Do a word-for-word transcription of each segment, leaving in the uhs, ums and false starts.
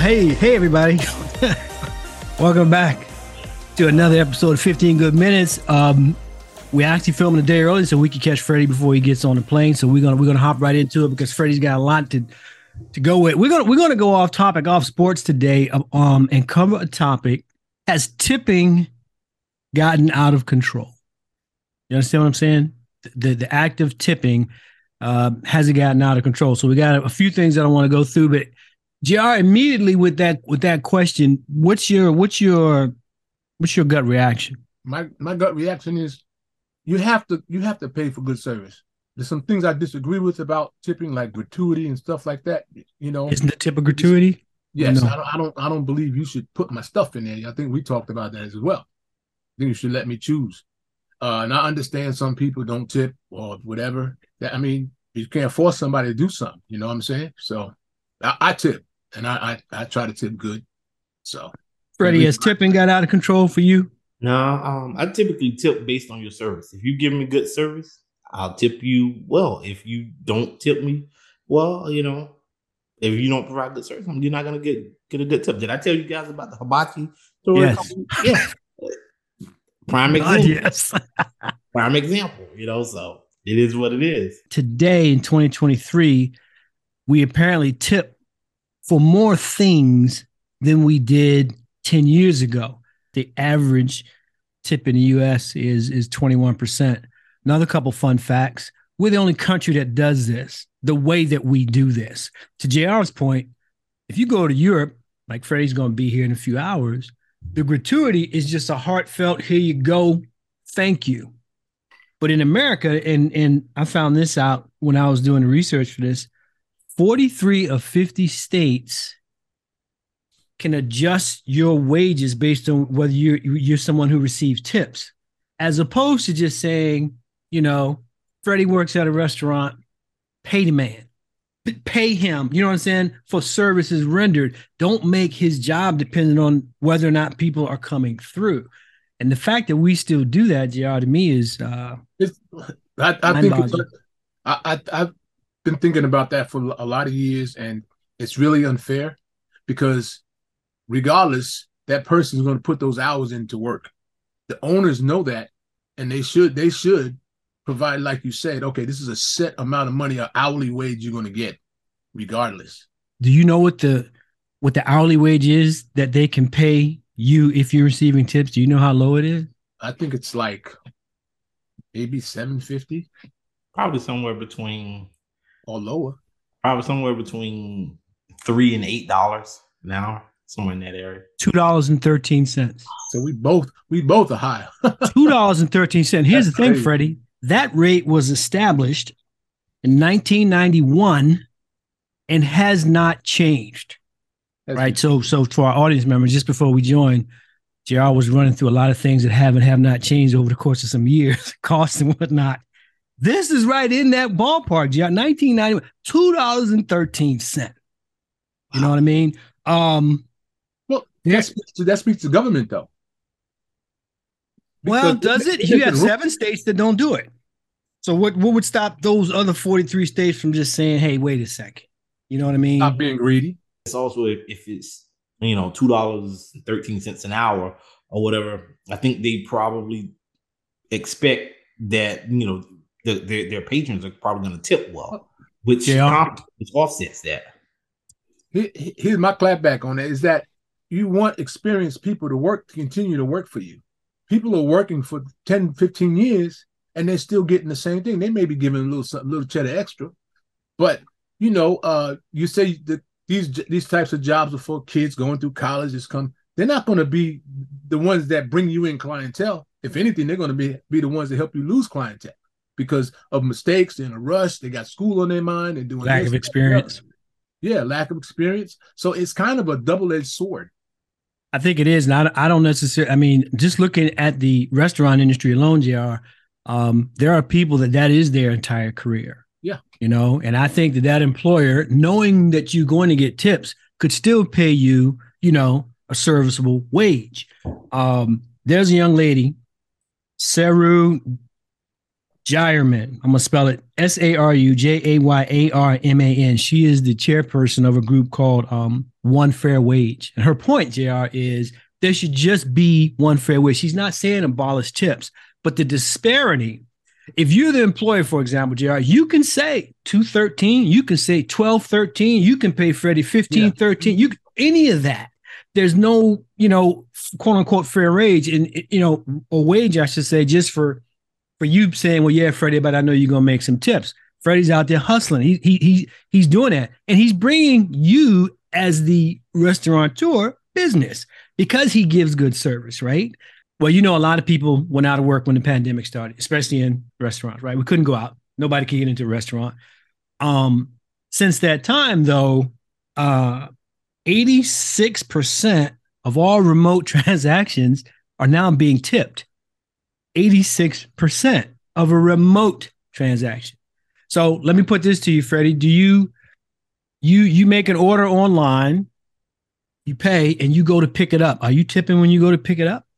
hey, hey, everybody. Welcome back to another episode of fifteen Good Minutes. Um, we actually filming a day early so we can catch Freddie before he gets on the plane. So we're gonna we're gonna hop right into it because Freddie's got a lot to to go with. We're gonna we're gonna go off topic, off sports today, um, and cover a topic: has tipping gotten out of control? You understand what I'm saying? The the act of tipping uh, has it gotten out of control? So we got a, a few things that I want to go through, but J R, immediately with that with that question, what's your what's your what's your gut reaction? My my gut reaction is you have to you have to pay for good service. There's some things I disagree with about tipping, like gratuity and stuff like that. You know, isn't the tip a gratuity? Yes, no. I don't I don't I don't believe you should put my stuff in there. I think we talked about that as well. I think you should let me choose. Uh, and I understand some people don't tip or whatever. That I mean, you can't force somebody to do something. You know what I'm saying? So I, I tip. And I, I I try to tip good. So, Freddie, has tipping got out of control for you? No, um, I typically tip based on your service. If you give me good service, I'll tip you well. If you don't tip me, well, you know, if you don't provide good service, you're not gonna get get a good tip. Did I tell you guys about the hibachi story? Yes. Yeah. Prime example. God, yes. Prime example. You know, so it is what it is. Today in twenty twenty-three, we apparently tip for more things than we did ten years ago. The average tip in the U S is, is twenty-one percent. Another couple fun facts. We're the only country that does this, the way that we do this. To J R's point, if you go to Europe, like Freddie's going to be here in a few hours, the gratuity is just a heartfelt, here you go, thank you. But in America, and, and I found this out when I was doing the research for this, forty-three of fifty states can adjust your wages based on whether you're, you're someone who receives tips, as opposed to just saying, you know, Freddie works at a restaurant, pay the man, pay him, you know what I'm saying, for services rendered. Don't make his job dependent on whether or not people are coming through. And the fact that we still do that, J R, to me is uh, it's, I, I think it's, I, I, I've been thinking about that for a lot of years, and it's really unfair because regardless, that person is going to put those hours into work. The owners know that, and they should they should provide, like you said, okay, this is a set amount of money, an hourly wage you're going to get, regardless. Do you know what the what the hourly wage is that they can pay you if you're receiving tips? Do you know how low it is? I think it's like maybe seven fifty, probably somewhere between. Or lower. Probably somewhere between three and eight dollars an hour, somewhere in that area. Two dollars and thirteen cents. So we both we both are high. Two dollars and thirteen cents. Here's That's the thing, crazy. Freddie. That rate was established in nineteen ninety-one and has not changed. That's right. So, so for our audience members, just before we joined, J R was running through a lot of things that have and have not changed over the course of some years, costs and whatnot. This is right in that ballpark, J R. nineteen ninety-one, two dollars and thirteen cents. You know what I mean? Um, well, that speaks to, that speaks to government, though. Because well, does it? You have seven states that don't do it. So what, what would stop those other forty-three states from just saying, hey, wait a second? You know what I mean? Stop being greedy. It's also if, if it's, you know, two dollars and thirteen cents an hour or whatever, I think they probably expect that, you know, The, their, their patrons are probably going to tip well, which, yeah. which offsets that. Here's my clapback on that, is that you want experienced people to work, to continue to work for you. People are working for ten, fifteen years, and they're still getting the same thing. They may be giving a little, little cheddar extra, but, you know, uh, you say that these these types of jobs are for kids going through college. It's come, they're not going to be the ones that bring you in clientele. If anything, they're going to be, be the ones that help you lose clientele. Because of mistakes, they're in a rush, they got school on their mind, and doing lack this, of experience. Yeah, lack of experience. So it's kind of a double-edged sword. I think it is. And I, I don't necessarily, I mean, just looking at the restaurant industry alone, J R, um, there are people that that is their entire career. Yeah. You know, and I think that that employer, knowing that you're going to get tips, could still pay you, you know, a serviceable wage. Um, there's a young lady, Saru Jayarman. I'm gonna spell it S A R U J A Y A R M A N. She is the chairperson of a group called um, One Fair Wage. And her point, J R, is there should just be one fair wage. She's not saying abolish tips, but the disparity. If you're the employer, for example, J R, you can say two thirteen, you can say twelve thirteen, you can pay Freddie fifteen thirteen, you can, any of that. There's no, you know, quote unquote fair wage, and you know, or wage, I should say, just for for you saying, well, yeah, Freddie, but I know you're gonna make some tips. Freddie's out there hustling. He he he he's doing that, and he's bringing you as the restaurateur business because he gives good service, right? Well, you know, a lot of people went out of work when the pandemic started, especially in restaurants, right? We couldn't go out. Nobody could get into a restaurant. Um, since that time, though, uh, eighty-six percent of all remote transactions are now being tipped. eighty-six percent of a remote transaction. So let me put this to you, Freddie. Do you you you make an order online, you pay, and you go to pick it up? Are you tipping when you go to pick it up?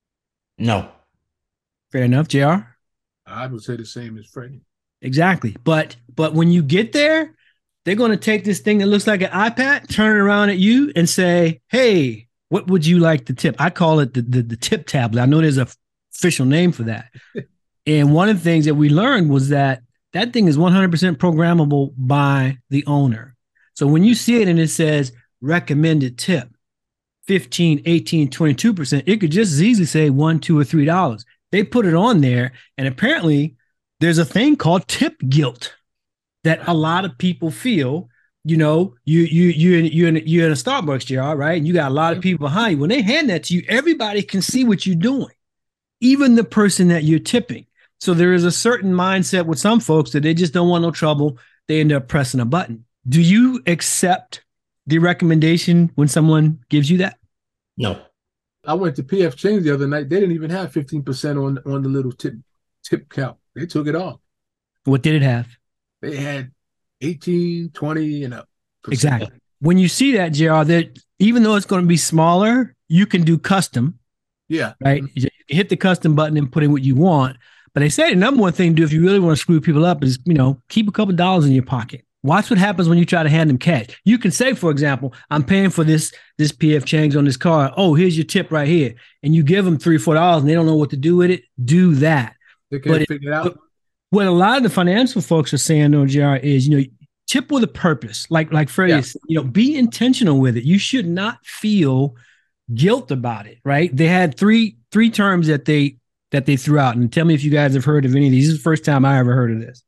No. Fair enough, J R. I would say the same as Freddie. Exactly. But but when you get there, they're going to take this thing that looks like an iPad, turn it around at you and say, hey, what would you like to tip? I call it the, the, the tip tablet. I know there's a official name for that. And one of the things that we learned was that that thing is one hundred percent programmable by the owner. So when you see it and it says recommended tip, fifteen, eighteen, twenty-two percent, it could just as easily say one, two, or three dollars. They put it on there, and apparently there's a thing called tip guilt that a lot of people feel. You know, you you you in you in you're in a Starbucks, J R, right? And you got a lot of people behind you. When they hand that to you, everybody can see what you're doing, even the person that you're tipping. So there is a certain mindset with some folks that they just don't want no trouble. They end up pressing a button. Do you accept the recommendation when someone gives you that? No. I went to P F Chang's the other night. They didn't even have fifteen percent on, on the little tip tip count. They took it off. What did it have? They had eighteen, twenty, and up. Percent. Exactly. When you see that, J R, that even though it's going to be smaller, you can do custom. Yeah. Right? Mm-hmm. You can hit the custom button and put in what you want. But they say the number one thing to do if you really want to screw people up is, you know, keep a couple dollars in your pocket. Watch what happens when you try to hand them cash. You can say, for example, I'm paying for this this P F Chang's on this card. Oh, here's your tip right here. And you give them three, four dollars and they don't know what to do with it. Do that. They can't figure it out. What a lot of the financial folks are saying, though, J R, is, you know, tip with a purpose. Like like Freddie yeah. said, you know, be intentional with it. You should not feel guilt about it, right? They had three three terms that they that they threw out. And tell me if you guys have heard of any of these. This is the first time I ever heard of this.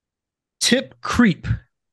Tip creep,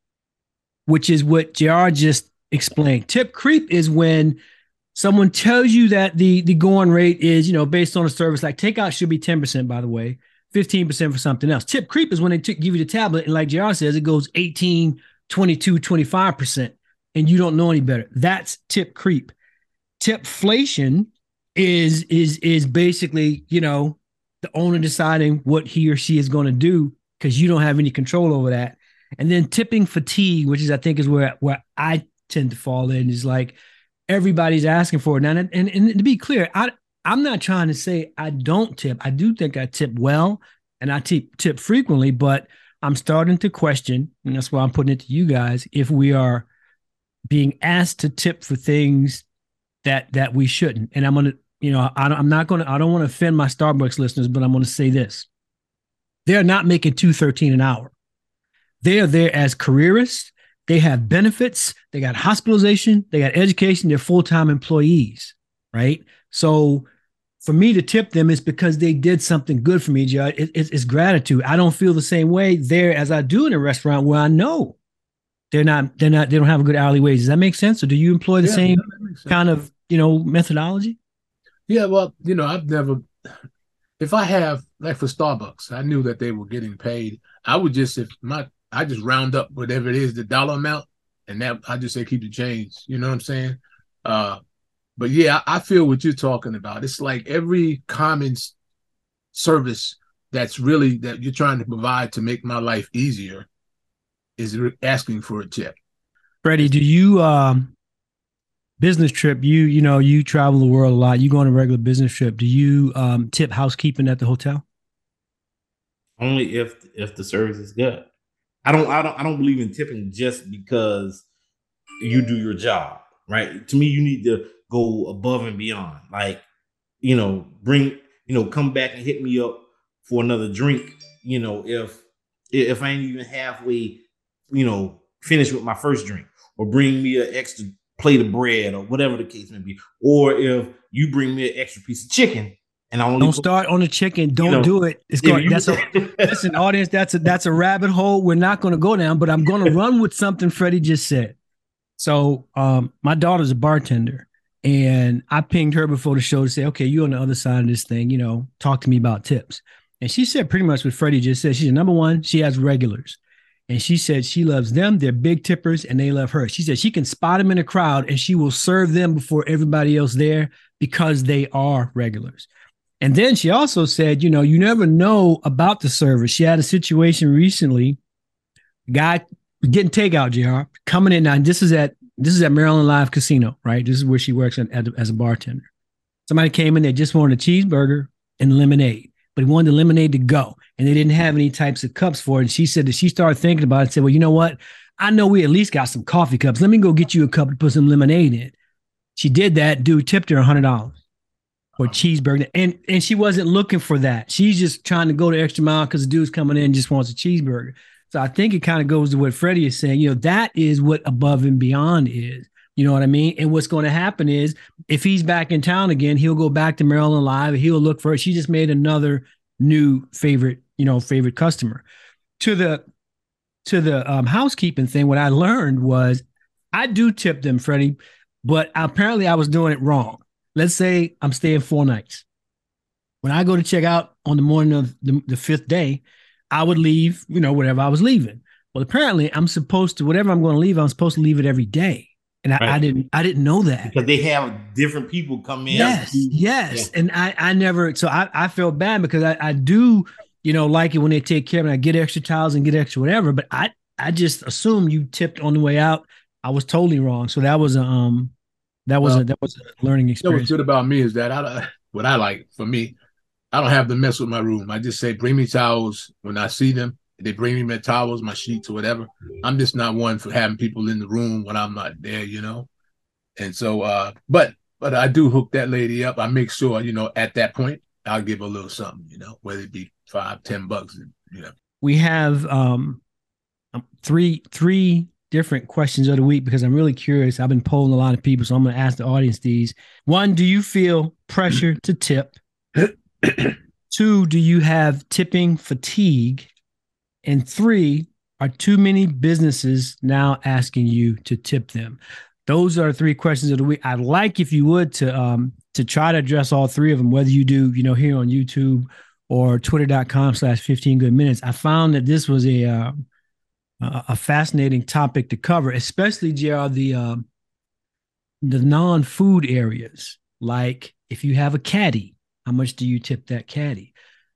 which is what J R just explained. Tip creep is when someone tells you that the, the going rate is, you know, based on a service, like takeout should be ten percent, by the way, fifteen percent for something else. Tip creep is when they t- give you the tablet, and like J R says, it goes eighteen, twenty-two, twenty-five percent, and you don't know any better. That's tip creep. Tipflation is, is, is basically, you know, the owner deciding what he or she is going to do because you don't have any control over that. And then tipping fatigue, which is, I think, is where, where I tend to fall in, is like everybody's asking for it. Now, and, and, and to be clear, I, I'm not trying to say I don't tip. I do think I tip well and I tip, tip frequently, but I'm starting to question, and that's why I'm putting it to you guys, if we are being asked to tip for things that that we shouldn't. And I'm going to, you know, I, I'm not going to, I don't want to offend my Starbucks listeners, but I'm going to say this. They're not making two thirteen an hour. They are there as careerists. They have benefits. They got hospitalization. They got education. They're full-time employees, right? So for me to tip them is because they did something good for me, Judge. It, it, it's gratitude. I don't feel the same way there as I do in a restaurant where I know they're not, they're not, they don't have a good hourly wage. Does that make sense? Or do you employ the yeah, same kind of, you know, methodology? Yeah, well, you know, I've never, if I have, like for Starbucks, I knew that they were getting paid. I would just, if my, I just round up whatever it is, the dollar amount, and that I just say keep the change. You know what I'm saying? Uh, but yeah, I, I feel what you're talking about. It's like every common service that's really that you're trying to provide to make my life easier is asking for a tip. Freddie, do you um, business trip? You you know you travel the world a lot. You go on a regular business trip. Do you um, tip housekeeping at the hotel? Only if if the service is good. I don't I don't I don't believe in tipping just because you do your job, right? To me, you need to go above and beyond. Like, you know, bring, you know, come back and hit me up for another drink, you know, if if I ain't even halfway, you know, finished with my first drink, or bring me an extra plate of bread or whatever the case may be. Or if you bring me an extra piece of chicken and I only don't start on the chicken. Don't you know, do it. It's going. That's a listen, audience. That's a that's a rabbit hole. We're not going to go down, but I'm going to run with something Freddie just said. So, um, my daughter's a bartender, and I pinged her before the show to say, "Okay, you on the other side of this thing. You know, talk to me about tips." And she said pretty much what Freddie just said. She said, number one, she has regulars, and she said she loves them. They're big tippers, and they love her. She said she can spot them in a crowd, and she will serve them before everybody else there because they are regulars. And then she also said, you know, you never know about the service. She had a situation recently, guy getting takeout, J R, coming in. Now, this is at this is at Maryland Live Casino, right? This is where she works at, at, as a bartender. Somebody came in, they just wanted a cheeseburger and lemonade, but he wanted the lemonade to go, and they didn't have any types of cups for it. And she said that she started thinking about it and said, well, you know what? I know we at least got some coffee cups. Let me go get you a cup to put some lemonade in. She did that. Dude tipped her one hundred dollars. For cheeseburger, and and she wasn't looking for that. She's just trying to go the extra mile because the dude's coming in and just wants a cheeseburger. So I think it kind of goes to what Freddie is saying. You know, that is what above and beyond is. You know what I mean? And what's going to happen is if he's back in town again, he'll go back to Maryland Live. He'll look for her. She just made another new favorite, you know, favorite customer. To the to the um, housekeeping thing, what I learned was I do tip them, Freddie, but apparently I was doing it wrong. Let's say I'm staying four nights. When I go to check out on the morning of the, the fifth day, I would leave, you know, whatever I was leaving. Well, apparently I'm supposed to, whatever I'm going to leave, I'm supposed to leave it every day. And I, right. I didn't, I didn't know that. Because they have different people come in. Yes, yes. Yeah. And I, I never, so I, I felt bad because I, I do, you know, like it when they take care of me. I get extra towels and get extra whatever, but I, I just assumed you tipped on the way out. I was totally wrong. So that was a, um, That was well, a that was a learning experience. What's good about me is that I what I like for me, I don't have to mess with my room. I just say, bring me towels when I see them. They bring me my towels, my sheets, or whatever. I'm just not one for having people in the room when I'm not there, you know. And so, uh, but but I do hook that lady up. I make sure, you know, at that point, I'll give her a little something, you know, whether it be five, ten bucks, you know. We have um three three. different questions of the week because I'm really curious. I've been polling a lot of people, so I'm going to ask the audience these. One, do you feel pressure to tip? Two, do you have tipping fatigue? And three, are too many businesses now asking you to tip them? Those are three questions of the week. I'd like, if you would, to um to try to address all three of them, whether you do, you know, here on YouTube or twitter.com slash 15 good minutes. I found that this was a uh, a fascinating topic to cover, especially, J R, the um, the non-food areas. Like if you have a caddy, how much do you tip that caddy?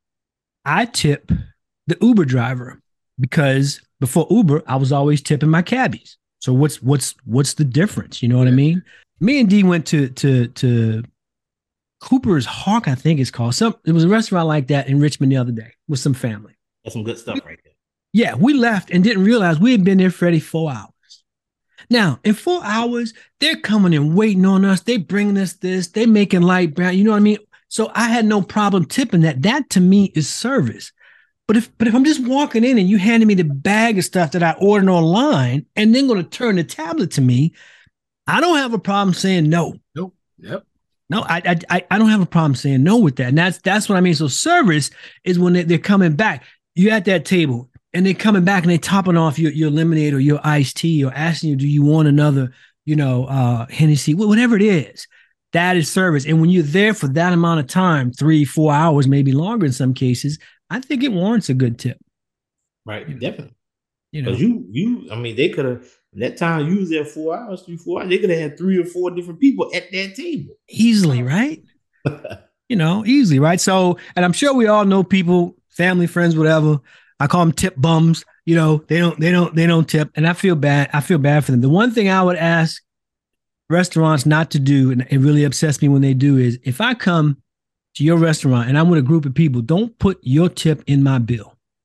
I tip the Uber driver because before Uber, I was always tipping my cabbies. So what's what's what's the difference? You know what I mean? Me and D went to to to Cooper's Hawk, I think it's called. Some it was a restaurant like that in Richmond the other day with some family. That's some good stuff right there. Yeah, we left and didn't realize we had been there, Freddie, four hours. Now, in four hours, they're coming and waiting on us. They bringing us this. They making light brown. You know what I mean? So I had no problem tipping that. That to me is service. But if but if I'm just walking in and you handing me the bag of stuff that I ordered online and then going to turn the tablet to me, I don't have a problem saying no. Nope. Yep. No, I I I don't have a problem saying no with that. And that's that's what I mean. So service is when they, they're coming back. You're at that table. And they're coming back and they're topping off your, your lemonade or your iced tea or asking you, do you want another, you know, uh, Hennessy, whatever it is. That is service. And when you're there for that amount of time, three, four hours, maybe longer in some cases, I think it warrants a good tip. Right, definitely. You know, you, you, I mean, they could have, that time you was there four hours, three, four hours, they could have had three or four different people at that table. Easily, right? You know, easily, right? So, and I'm sure we all know people, family, friends, whatever. I call them tip bums. You know, they don't, they don't, they don't tip. And I feel bad. I feel bad for them. The one thing I would ask restaurants not to do, and it really upsets me when they do, is if I come to your restaurant and I'm with a group of people, don't put your tip in my bill.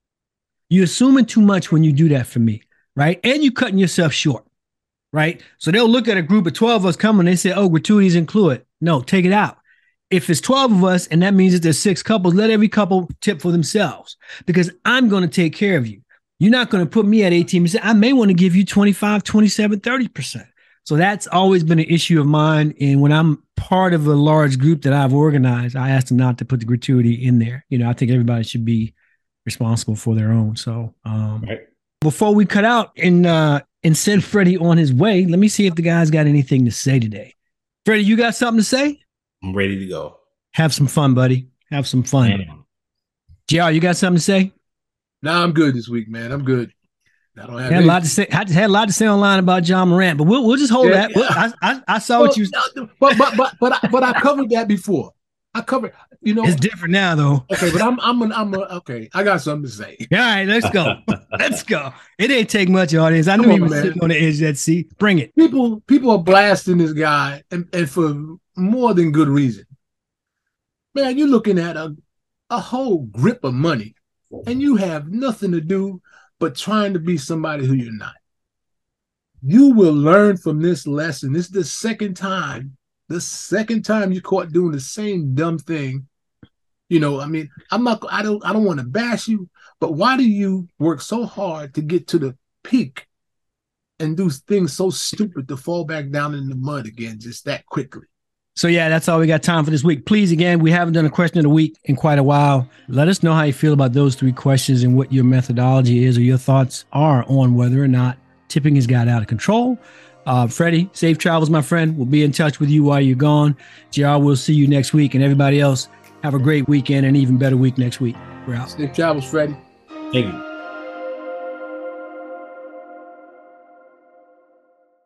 You're assuming too much when you do that for me, right? And you're cutting yourself short, right? So they'll look at a group of twelve of us coming, they say, oh, gratuities included. No, take it out. If it's twelve of us and that means that there's six couples, let every couple tip for themselves because I'm going to take care of you. You're not going to put me at eighteen percent. I may want to give you twenty-five, twenty-seven, thirty percent. So that's always been an issue of mine. And when I'm part of a large group that I've organized, I ask them not to put the gratuity in there. You know, I think everybody should be responsible for their own. So um, right. Before we cut out and uh, and send Freddie on his way, let me see if the guy's got anything to say today. Freddie, you got something to say? I'm ready to go. Have some fun, buddy. Have some fun. Man. J R, you got something to say? No, nah, I'm good this week, man. I'm good. I don't have had a lot to say. I had a lot to say online about John Morant, but we'll we'll just hold yeah, that. Yeah. I, I I saw well, what you. But but but but I, but I covered that before. I covered. You know, it's different now, though. Okay, but I'm I'm an, I'm a, okay. I got something to say. All right, let's go. Let's go. It ain't take much, audience. I knew Come he was on, sitting on the edge of that seat. Bring it. People people are blasting this guy, and, and for more than good reason. Man, you're looking at a a whole grip of money, and you have nothing to do but trying to be somebody who you're not. You will learn from this lesson. This is the second time, the second time you're caught doing the same dumb thing. You know, I mean, I'm not, I don't, I don't want to bash you, but why do you work so hard to get to the peak and do things so stupid to fall back down in the mud again just that quickly? So, yeah, that's all we got time for this week. Please, again, we haven't done a question of the week in quite a while. Let us know how you feel about those three questions and what your methodology is or your thoughts are on whether or not tipping has got out of control. Uh, Freddie, safe travels, my friend. We'll be in touch with you while you're gone. J R, we'll see you next week. And everybody else, have a great weekend and even better week next week. We're out. Safe travels, Freddie. Thank you.